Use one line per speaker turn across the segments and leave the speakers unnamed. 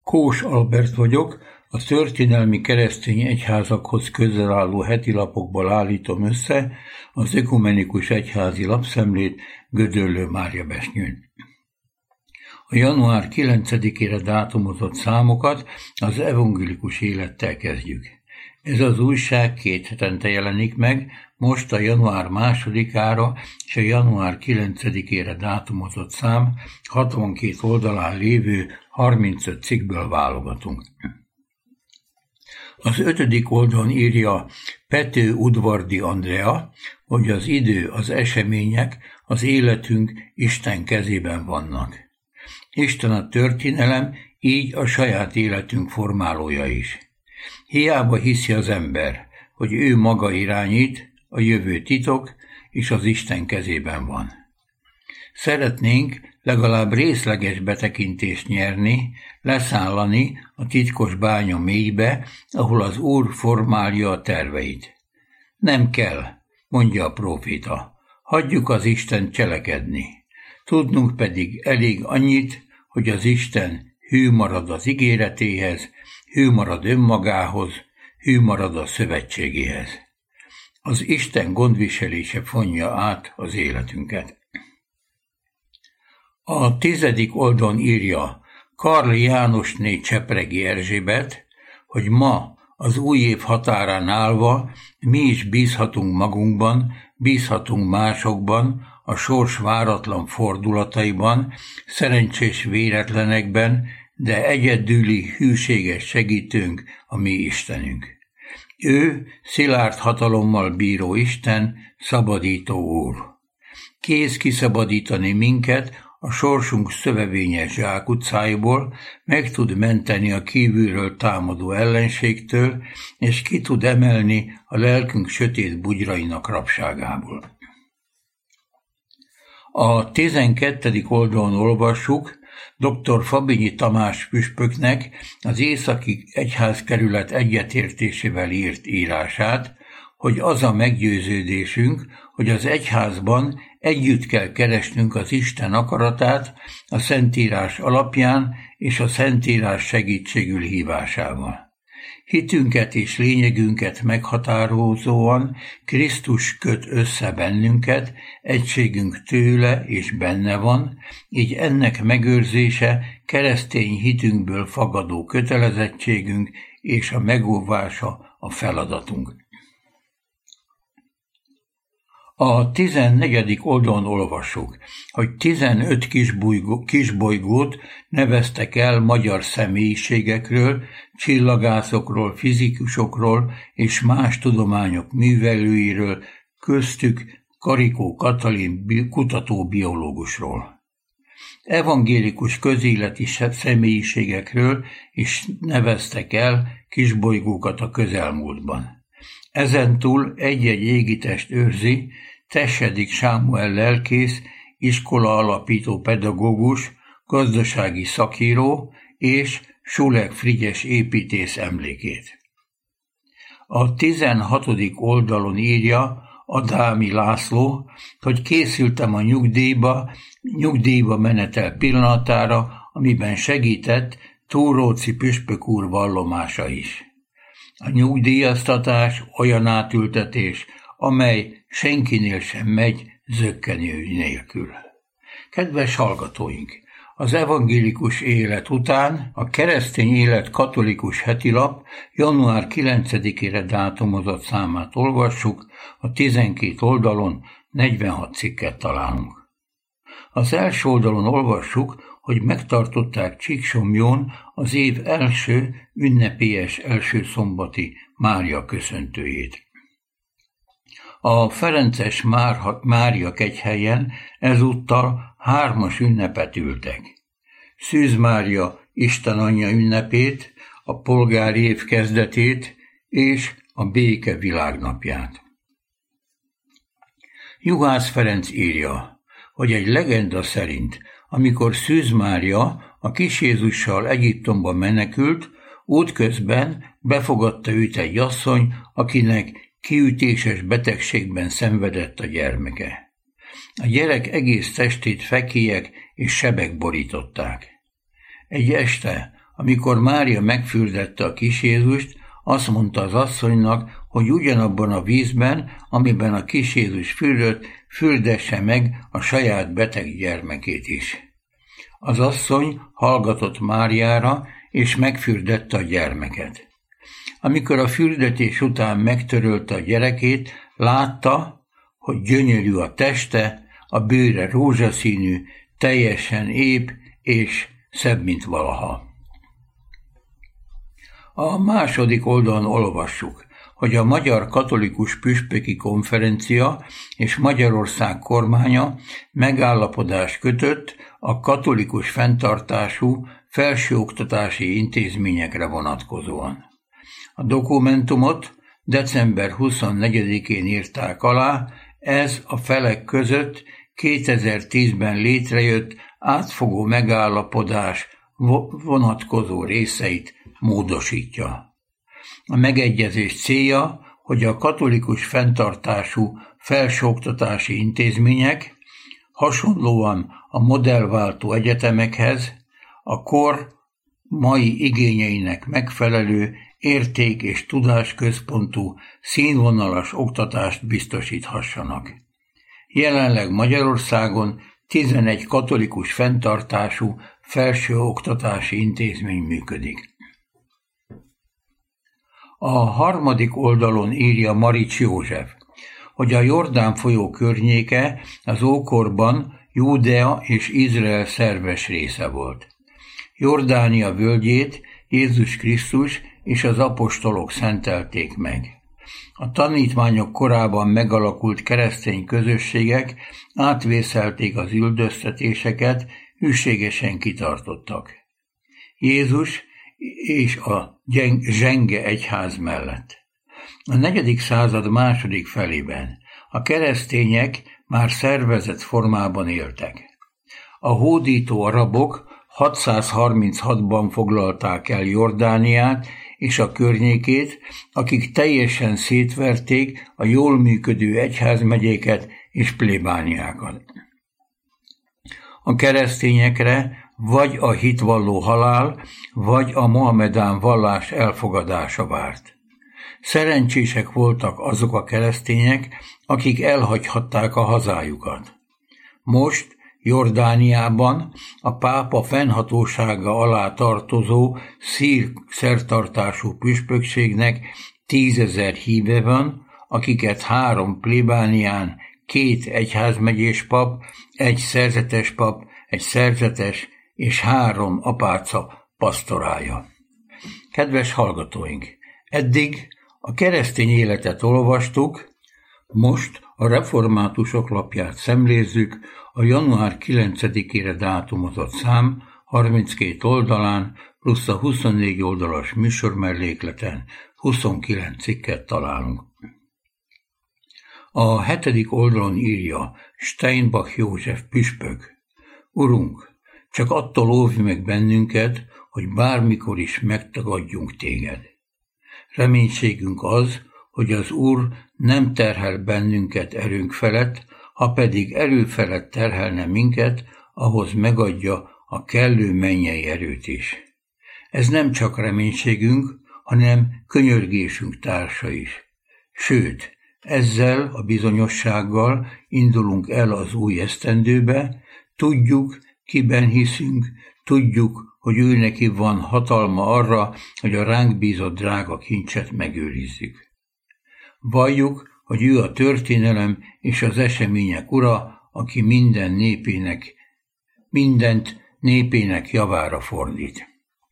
Kós Albert vagyok, a történelmi keresztény egyházakhoz közel álló hetilapokból állítom össze az Ökumenikus Egyházi Lapszemlét Gödöllő Máriabesnyőn. A január 9-ére dátumozott számokat az evangélikus élettel kezdjük. Ez az újság 2 hetente jelenik meg, most a január 2-ára és a január 9-ére dátumozott szám 62 oldalán lévő 35 cikkből válogatunk. Az 5. oldalon írja Pető Udvardi Andrea, hogy az idő, az események, az életünk Isten kezében vannak. Isten a történelem, így a saját életünk formálója is. Hiába hiszi az ember, hogy ő maga irányít, a jövő titok, és az Isten kezében van. Szeretnénk legalább részleges betekintést nyerni, leszállani a titkos bánya mélybe, ahol az Úr formálja a terveit. Nem kell, mondja a próféta, hagyjuk az Isten cselekedni. Tudnunk pedig elég annyit, hogy az Isten hű marad az ígéretéhez, hű marad önmagához, hű marad a szövetségéhez. Az Isten gondviselése fonja át az életünket. A 10. oldalon írja Karl Jánosné Csepregi Erzsébet, hogy ma az új év határán állva mi is bízhatunk magunkban, bízhatunk másokban, a sors váratlan fordulataiban, szerencsés véletlenekben, de egyedüli hűséges segítőnk a mi Istenünk. Ő szilárd hatalommal bíró Isten, szabadító Úr. Kész kiszabadítani minket a sorsunk szövevényes zsákutcáiból, meg tud menteni a kívülről támadó ellenségtől, és ki tud emelni a lelkünk sötét bugyrainak rabságából. A 12. oldalon olvassuk dr. Fabinyi Tamás püspöknek az Északi Egyházkerület egyetértésével írt írását, hogy az a meggyőződésünk, hogy az egyházban együtt kell keresnünk az Isten akaratát a Szentírás alapján és a Szentírás segítségül hívásával. Hitünket és lényegünket meghatározóan Krisztus köt össze bennünket, egységünk tőle és benne van, így ennek megőrzése keresztény hitünkből fagadó kötelezettségünk és a megóvása a feladatunk. A 14. oldalon olvassuk, hogy 15 kisbolygót neveztek el magyar személyiségekről, csillagászokról, fizikusokról és más tudományok művelőiről, köztük Karikó Katalin kutatóbiológusról. Evangélikus közéleti személyiségekről is neveztek el kisbolygókat a közelmúltban. Ezentúl egy-egy égitest őrzi Tessedik Sámuel lelkész, iskola alapító pedagógus, gazdasági szakíró és Sulek Frigyes építész emlékét. A 16. oldalon írja Adámi László, hogy készültem a nyugdíjba menetel pillanatára, amiben segített Túróczi püspök úr vallomása is. A nyugdíjaztatás olyan átültetés, amely senkinél sem megy zökkenő nélkül. Kedves hallgatóink! Az evangélikus élet után a keresztény élet katolikus hetilap január 9-ére dátumozott számát olvassuk, a 12 oldalon 46 cikket találunk. Az első oldalon olvassuk, hogy megtartották Csíksomlyón az év első ünnepélyes első szombati Mária köszöntőjét. A Ferences Mária kegyhelyen ezúttal 3 ünnepet ültek. Szűz Mária Isten Anyja ünnepét, a polgári év kezdetét és a béke világnapját. Juhász Ferenc írja, hogy egy legenda szerint, amikor Szűz Mária a kis Jézussal Egyiptomba menekült, útközben befogadta őt egy asszony, akinek kiütéses betegségben szenvedett a gyermeke. A gyerek egész testét fekélyek és sebek borították. Egy este Amikor Mária megfürdette a kis Jézust, azt mondta az asszonynak, hogy ugyanabban a vízben, amiben a kis Jézus fürdött, fürdesse meg a saját beteg gyermekét is. Az asszony hallgatott Máriára, és megfürdette a gyermeket. Amikor a fürdetés után megtörölte a gyerekét, látta, hogy gyönyörű a teste, a bőre rózsaszínű, teljesen ép és szebb, mint valaha. A második oldalon olvassuk, hogy a Magyar Katolikus Püspöki Konferencia és Magyarország kormánya megállapodást kötött a katolikus fenntartású felsőoktatási intézményekre vonatkozóan. A dokumentumot december 24-én írták alá, ez a felek között 2010-ben létrejött átfogó megállapodás vonatkozó részeit módosítja. A megegyezés célja, hogy a katolikus fenntartású felsőoktatási intézmények hasonlóan a modellváltó egyetemekhez a kor mai igényeinek megfelelő érték- és tudásközpontú színvonalas oktatást biztosíthassanak. Jelenleg Magyarországon 11 katolikus fenntartású felsőoktatási intézmény működik. A harmadik oldalon írja Marics József, hogy a Jordán folyó környéke az ókorban Júdea és Izrael szerves része volt. Jordánia völgyét Jézus Krisztus és az apostolok szentelték meg. A tanítványok korában megalakult keresztény közösségek átvészelték az üldöztetéseket, hűségesen kitartottak. Jézus és a zsenge egyház mellett. A 4. század második felében a keresztények már szervezett formában éltek. A hódító arabok 636-ban foglalták el Jordániát és a környékét, akik teljesen szétverték a jól működő egyházmegyéket és plébániákat. A keresztényekre vagy a hitvalló halál, vagy a mohamedán vallás elfogadása várt. Szerencsések voltak azok a keresztények, akik elhagyhatták a hazájukat. Most Jordániában a pápa fennhatósága alá tartozó szír szertartású püspökségnek 10 000 híve van, akiket 3 plébánián, 2 egyházmegyés pap, 1 szerzetes pap, 1 szerzetes és 3 apáca pasztorálja. Kedves hallgatóink, eddig a keresztény életet olvastuk, most a reformátusok lapját szemlézzük, a január 9-ére dátumozott szám 32 oldalán plusz a 24 oldalas műsormellékleten 29 cikket találunk. A 7. oldalon írja Steinbach József püspök: Urunk, csak attól óvj meg bennünket, hogy bármikor is megtagadjunk téged. Reménységünk az, hogy az Úr nem terhel bennünket erőnk felett, ha pedig erő felett terhelne minket, ahhoz megadja a kellő mennyei erőt is. Ez nem csak reménységünk, hanem könyörgésünk társa is. Sőt, ezzel a bizonyossággal indulunk el az új esztendőbe, tudjuk, kiben hiszünk, tudjuk, hogy ő neki van hatalma arra, hogy a ránk bízott drága kincset megőrizzük. Valljuk, hogy ő a történelem és az események ura, aki mindent népének javára fordít.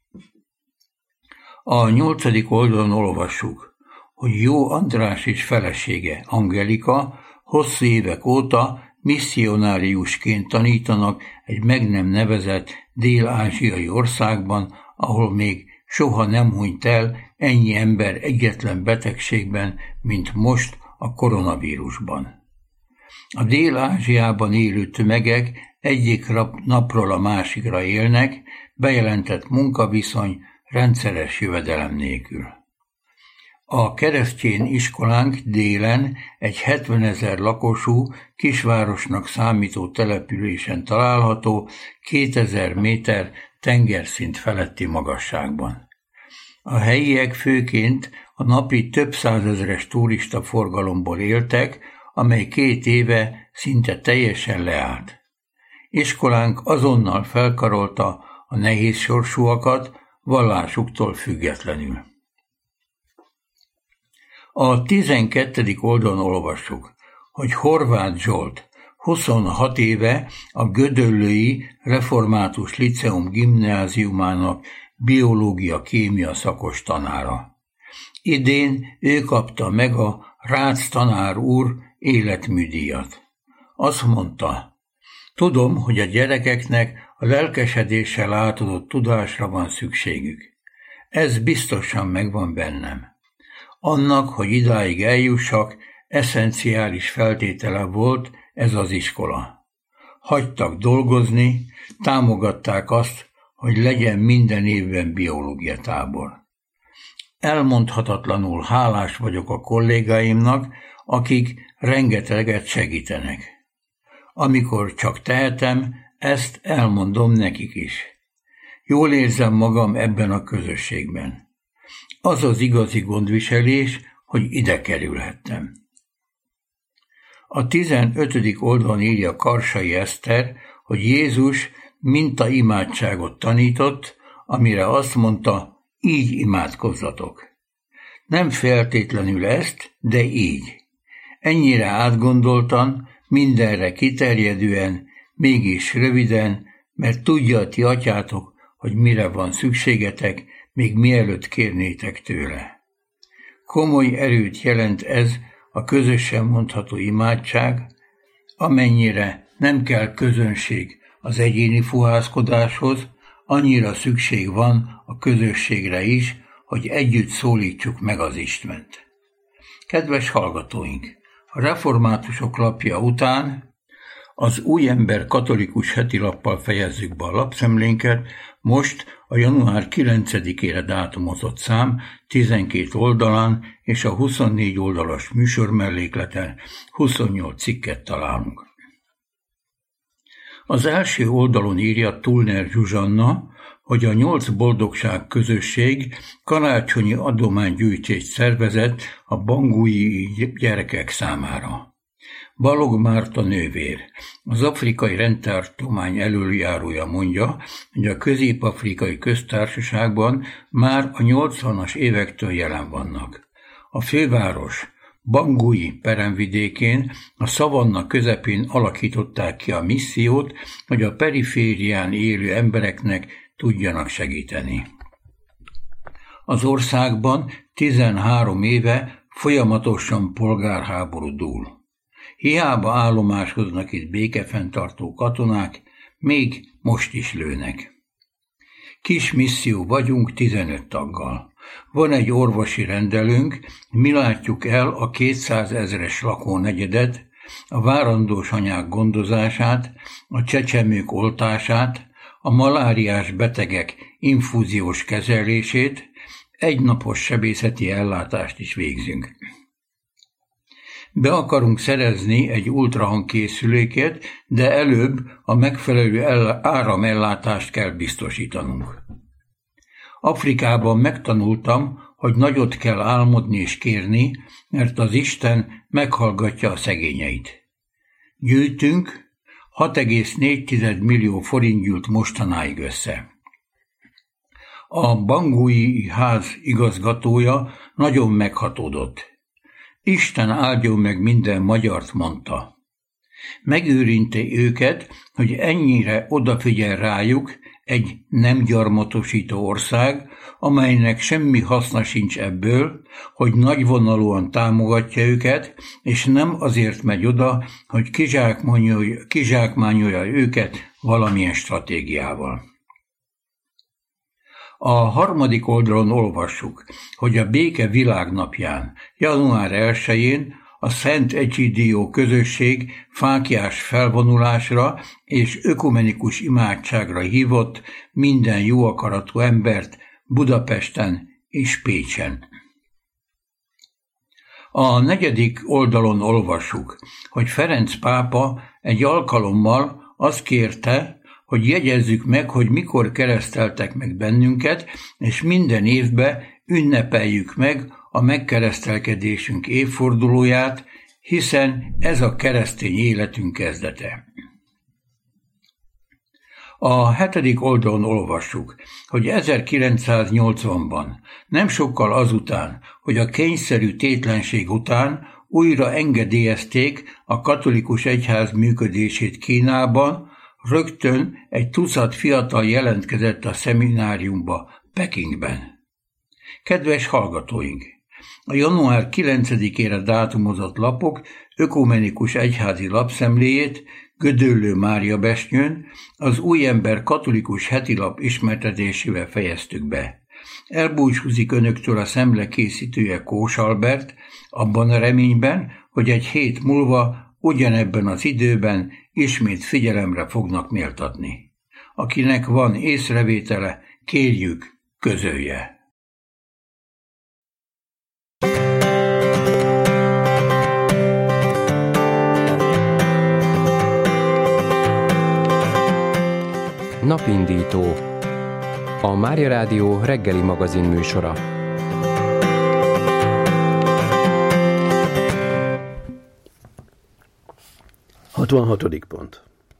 A 8. oldalon olvassuk, hogy Jó András és felesége, Angelika hosszú évek óta misszionáriusként tanítanak egy meg nem nevezett dél-ázsiai országban, ahol még soha nem hunyt el ennyi ember egyetlen betegségben, mint most a koronavírusban. A Dél-Ázsiában élő tömegek egyik napról a másikra élnek, bejelentett munkaviszony, rendszeres jövedelem nélkül. A keresztény iskolánk délen egy 70 000 lakosú, kisvárosnak számító településen található, 2000 méter tengerszint feletti magasságban. A helyiek főként a napi több százezres turista forgalomból éltek, amely 2 éve szinte teljesen leállt. Iskolánk azonnal felkarolta a nehéz sorsúakat vallásuktól függetlenül. A 12. oldalon olvassuk, hogy Horváth Zsolt 26 éve a Gödöllői Református Liceum gimnáziumának biológia-kémia szakos tanára. Idén ő kapta meg a Rácz tanár úr életműdíjat. Azt mondta, tudom, hogy a gyerekeknek a lelkesedéssel átadott tudásra van szükségük. Ez biztosan megvan bennem. Annak, hogy idáig eljussak, eszenciális feltétele volt ez az iskola. Hagytak dolgozni, támogatták azt, hogy legyen minden évben biológia tábor. Elmondhatatlanul hálás vagyok a kollégáimnak, akik rengeteget segítenek. Amikor csak tehetem, ezt elmondom nekik is. Jól érzem magam ebben a közösségben. Az az igazi gondviselés, hogy ide kerülhettem. A 15. oldalon írja Karsai Eszter, hogy Jézus mintaimádságot tanított, amire azt mondta, így imádkozzatok. Nem feltétlenül ezt, de így. Ennyire átgondoltan, mindenre kiterjedően, mégis röviden, mert tudja a ti atyátok, hogy mire van szükségetek, még mielőtt kérnétek tőle. Komoly erőt jelent ez a közösen mondható imádság, amennyire nem kell közönség az egyéni fuhászkodáshoz, annyira szükség van a közösségre is, hogy együtt szólítsuk meg az Istent. Kedves hallgatóink! A reformátusok lapja után az Új Ember katolikus hetilappal fejezzük be a lapszemlénket, most a január 9-ére dátumozott szám 12 oldalán és a 24 oldalas műsormellékleten 28 cikket találunk. Az első oldalon írja Tullner Zsuzsanna, hogy a 8 boldogság közösség karácsonyi adománygyűjtést szervezett a bangui gyerekek számára. Balog Márta nővér, az afrikai rendtartomány elöljárója mondja, hogy a Közép-Afrikai Köztársaságban már a 80-as évektől jelen vannak. A főváros Bangui peremvidékén, a szavanna közepén alakították ki a missziót, hogy a periférián élő embereknek tudjanak segíteni. Az országban 13 éve folyamatosan polgárháború dúl. Hiába állomásoznak itt békefenntartó katonák, még most is lőnek. Kis misszió vagyunk 15 taggal. Van egy orvosi rendelőnk, mi látjuk el a 200 000-es lakónegyedet, a várandós anyák gondozását, a csecsemők oltását, a maláriás betegek infúziós kezelését, egynapos sebészeti ellátást is végzünk. Be akarunk szerezni egy ultrahangkészüléket, de előbb a megfelelő áramellátást kell biztosítanunk. Afrikában megtanultam, hogy nagyot kell álmodni és kérni, mert az Isten meghallgatja a szegényeit. Gyűjtünk, 6,4 millió forint gyűlt mostanáig össze. A bangui ház igazgatója nagyon meghatódott. Isten áldjon meg minden magyart, mondta. Megőrinti őket, hogy ennyire odafigyel rájuk egy nem gyarmatosító ország, amelynek semmi haszna sincs ebből, hogy nagyvonalúan támogatja őket, és nem azért megy oda, hogy kizsákmányolja őket valamilyen stratégiával. A 3. oldalon olvassuk, hogy a Béke Világnapján, január 1-én a Szent Egidió közösség fáklyás felvonulásra és ökumenikus imádságra hívott minden jó akaratú embert Budapesten és Pécsen. A 4. oldalon olvassuk, hogy Ferenc pápa egy alkalommal azt kérte, hogy jegyezzük meg, hogy mikor kereszteltek meg bennünket, és minden évben ünnepeljük meg a megkeresztelkedésünk évfordulóját, hiszen ez a keresztény életünk kezdete. A 7. oldalon olvassuk, hogy 1980-ban, nem sokkal azután, hogy a kényszerű tétlenség után újra engedélyezték a katolikus egyház működését Kínában, rögtön egy tucat fiatal jelentkezett a szemináriumba Pekingben. Kedves hallgatóink! A január 9-ére dátumozott lapok ökumenikus egyházi lapszemléjét Gödöllő Mária Besnyőn az Újember katolikus hetilap ismertetésével fejeztük be. Elbúcsúzik önöktől a szemle készítője Kós Albert, abban a reményben, hogy egy hét múlva ugyanebben az időben ismét figyelemre fognak méltatni. Akinek van észrevétele, kérjük, közölje.
Napindító. A Mária Rádió reggeli magazin műsora.
Hatvanhatodik pont.